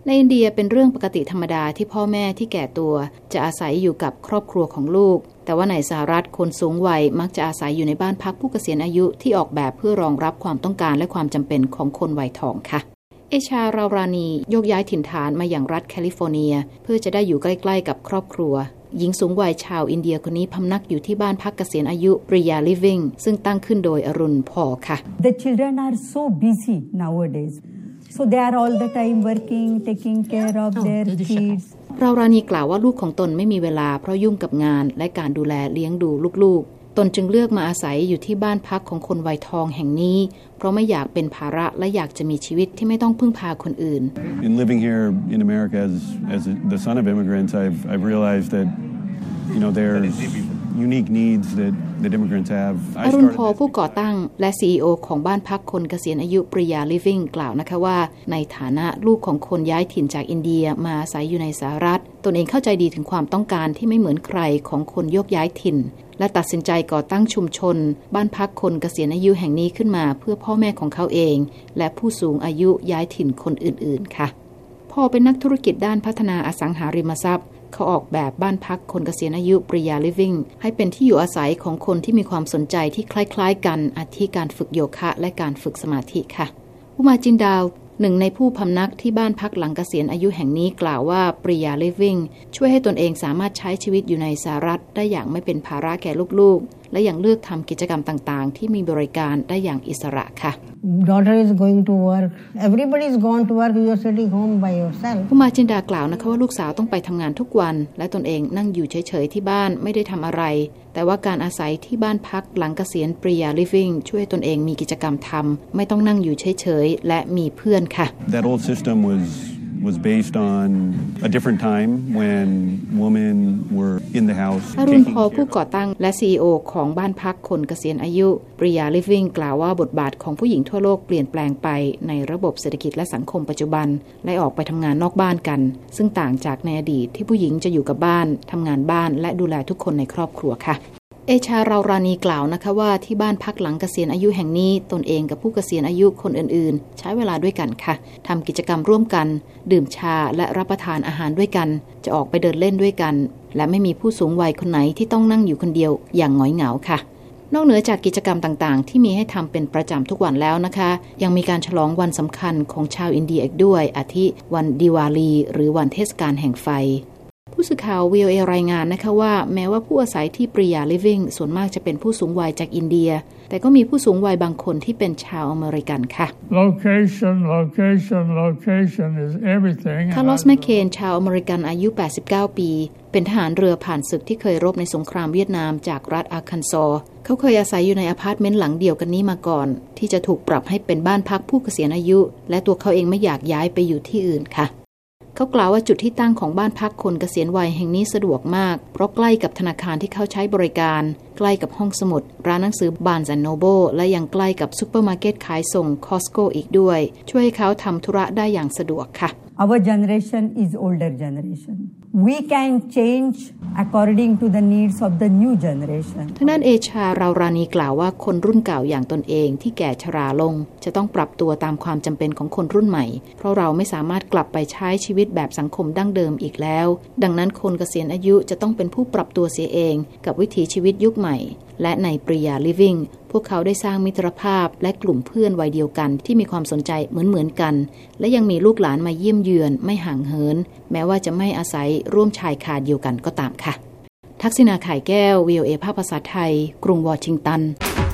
ในอินเดียเป็นเรื่องปกติธรรมดาที่พ่อแม่ที่แก่ตัวจะอาศัยอยู่กับครอบครัวของลูกแต่ว่าในสหรัฐคนสูงวัยมักจะอาศัยอยู่ในบ้านพักผู้เกษียณอายุที่ออกแบบเพื่อรองรับความต้องการและความจำเป็นของคนวัยทองค่ะเอชารารานีโยกย้ายถิ่นฐานมาอย่างรัฐแคลิฟอร์เนียเพื่อจะได้อยู่ใกล้ๆกับครอบครัวหญิงสูงวัยชาวอินเดียคนนี้พำนักอยู่ที่บ้านพักเกษียณอายุ Priya Living ซึ่งตั้งขึ้นโดยอรุณพอค่ะ The children are so busy nowadays so they are all the time working taking care of their kids รารานีกล่าวว่าลูกของตนไม่มีเวลาเพราะยุ่งกับงานและการดูแลเลี้ยงดูลูกๆตนจึงเลือกมาอาศัยอยู่ที่บ้านพักของคนวัยทองแห่งนี้เพราะไม่อยากเป็นภาระและอยากจะมีชีวิตที่ไม่ต้องพึ่งพาคนอื่น In living here in America as the son of immigrants I've realized that there's unique needs that immigrants have อรุณพอผู้ก่อตั้งและ CEO ของบ้านพักคนเกษียณอายุ Priya Living กล่าวนะคะว่าในฐานะลูกของคนย้ายถิ่นจากอินเดียมาอาศัยอยู่ในสหรัฐตนเองเข้าใจดีถึงความต้องการที่ไม่เหมือนใครของคนโยกย้ายถิ่นและตัดสินใจก่อตั้งชุมชนบ้านพักคนเกษียณอายุแห่งนี้ขึ้นมาเพื่อพ่อแม่ของเขาเองและผู้สูงอายุย้ายถิ่นคนอื่นๆค่ะพ่อเป็นนักธุรกิจด้านพัฒนาอสังหาริมทรัพย์เขาออกแบบบ้านพักคนเกษียณอายุ Priya Living ให้เป็นที่อยู่อาศัยของคนที่มีความสนใจที่คล้ายๆกันอาทิการฝึกโยคะและการฝึกสมาธิค่ะอุมาจินดาวหนึ่งในผู้พำนักที่บ้านพักหลังเกษียณอายุแห่งนี้กล่าวว่า Priya Living ช่วยให้ตนเองสามารถใช้ชีวิตอยู่ในสหรัฐได้อย่างไม่เป็นภาระแก่ลูกๆและยังเลือกทำกิจกรรมต่างๆที่มีบริการได้อย่างอิสระค่ะ Daughter is going to work everybody is gone to work you are sitting home by yourself อุมาจินดากล่าวนะคะว่าลูกสาวต้องไปทำงานทุกวันและตนเองนั่งอยู่เฉยๆที่บ้านไม่ได้ทำอะไรแต่ว่าการอาศัยที่บ้านพักหลังเกษียณ Priya Living ช่วยตนเองมีกิจกรรมทำไม่ต้องนั่งอยู่เฉยๆและมีเพื่อนค่ะ That old system was based on a different time when women were in the house อรุณพอผู้ก่อตั้งและ CEO ของบ้านพักคนเกษียณอายุ Priya Living กล่าวว่าบทบาทของผู้หญิงทั่วโลกเปลี่ยนแปลงไปในระบบเศรษฐกิจและสังคมปัจจุบันและออกไปทำงานนอกบ้านกันซึ่งต่างจากในอดีตที่ผู้หญิงจะอยู่กับบ้านทำงานบ้านและดูแลทุกคนในครอบครัวค่ะเอชารารานีกล่าวนะคะว่าที่บ้านพักหลังเกษียณอายุแห่งนี้ตนเองกับผู้เกษียณอายุคนอื่นๆใช้เวลาด้วยกันค่ะทำกิจกรรมร่วมกันดื่มชาและรับประทานอาหารด้วยกันจะออกไปเดินเล่นด้วยกันและไม่มีผู้สูงวัยคนไหนที่ต้องนั่งอยู่คนเดียวอย่างหงอยเหงาค่ะนอกเหนือจากกิจกรรมต่างๆที่มีให้ทำเป็นประจำทุกวันแล้วนะคะยังมีการฉลองวันสำคัญของชาวอินเดียอีกด้วยอาทิวันดิวาลีหรือวันเทศกาลแห่งไฟผู้สื่อข่าว VOA รายงานนะคะว่าแม้ว่าผู้อาศัยที่ Priya Living ส่วนมากจะเป็นผู้สูงวัยจากอินเดียแต่ก็มีผู้สูงวัยบางคนที่เป็นชาวอเมริกันค่ะ Location is everything คาร์ลอสแมคเคนชาวอเมริกันอายุ89ปีเป็นทหารเรือผ่านศึกที่เคยรบในสงครามเวียดนามจากรัฐอาร์คันซอสเขาเคยอาศัยอยู่ในอพาร์ตเมนต์หลังเดียวกันนี้มาก่อนที่จะถูกปรับให้เป็นบ้านพักผู้เกษียณอายุและตัวเขาเองไม่อยากย้ายไปอยู่ที่อื่นค่ะเขากล่าวว่าจุดที่ตั้งของบ้านพักคนเกษียณวัยแห่งนี้สะดวกมากเพราะใกล้กับธนาคารที่เขาใช้บริการใกล้กับห้องสมุดร้านหนังสือ Barnes & Noble และยังใกล้กับซุปเปอร์มาร์เก็ตขายส่ง Costco อีกด้วยช่วยให้เขาทำธุระได้อย่างสะดวกค่ะ Our generation is older generation. We can change according to the needs of the new generation. ทางด้านเอชารารานีกล่าวว่าคนรุ่นเก่าอย่างตนเองที่แก่ชราลงจะต้องปรับตัวตามความจำเป็นของคนรุ่นใหม่เพราะเราไม่สามารถกลับไปใช้ชีวิตแบบสังคมดั้งเดิมอีกแล้วดังนั้นคนเกษียณอายุจะต้องเป็นผู้ปรับตัวเสียเองกับวิถีชีวิตยุคใหม่และใน Priya Living พวกเขาได้สร้างมิตรภาพและกลุ่มเพื่อนวัยเดียวกันที่มีความสนใจเหมือนกันและยังมีลูกหลานมาเยี่ยมเยือนไม่ห่างเหินแม้ว่าจะไม่อาศัยร่วมชายคาเดียวกันก็ตามค่ะทักษิณา ข่ายแก้ว VOA ภาคภาษาไทยกรุงวอชิงตัน